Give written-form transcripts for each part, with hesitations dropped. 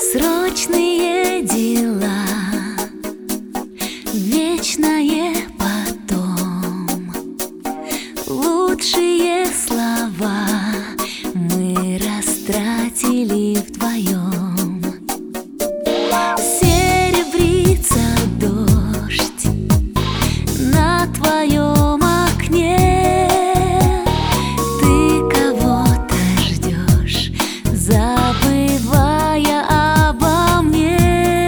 Срочные дела, вечное потом. Лучшие слова мы растратили вдвоем. Серебрится дождь на твоем окне. Ты кого-то ждешь, забывая обо мне.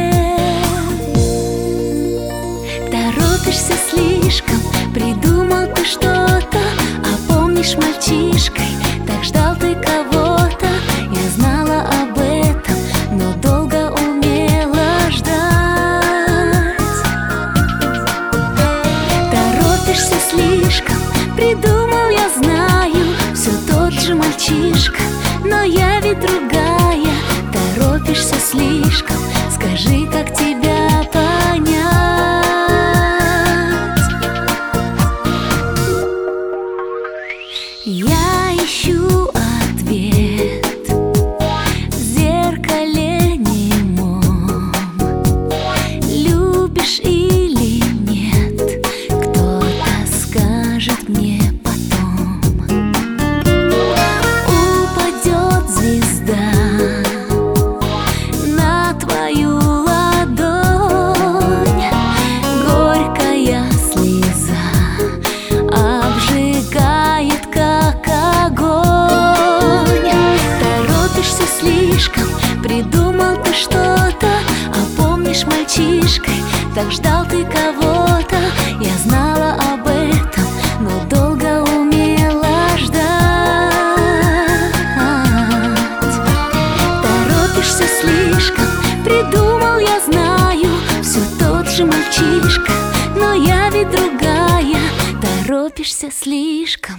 Торопишься слишком, придумал ты что-то. А помнишь, мальчишкой так ждал ты кого-то. Я знала об этом, но долго умела ждать. Торопишься слишком, придумал, я знаю, все тот же мальчишка, но я ведь другая. Торопишься слишком, скажи, как тебя понять. Я ищу ответ в зеркале немом. Любишь или нет, кто-то скажет мне потом. Упадет звезда на твою ладонь, горькая слеза обжигает, как огонь. Торопишься слишком, придумал ты что-то. А помнишь, мальчишкой так ждал ты кого-то. Я знала об этом, но долго умела ждать. Торопишься слишком, придумал, я знаю, все тот же мальчишка, но я ведь другая. Торопишься слишком.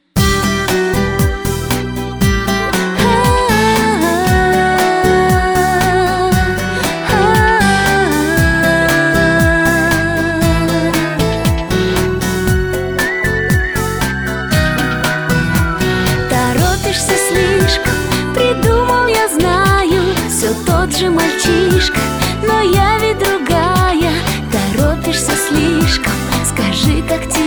Торопишься слишком, придумал, я знаю, все тот же мальчишка, но я ведь другая. Торопишься слишком, скажи, как тебе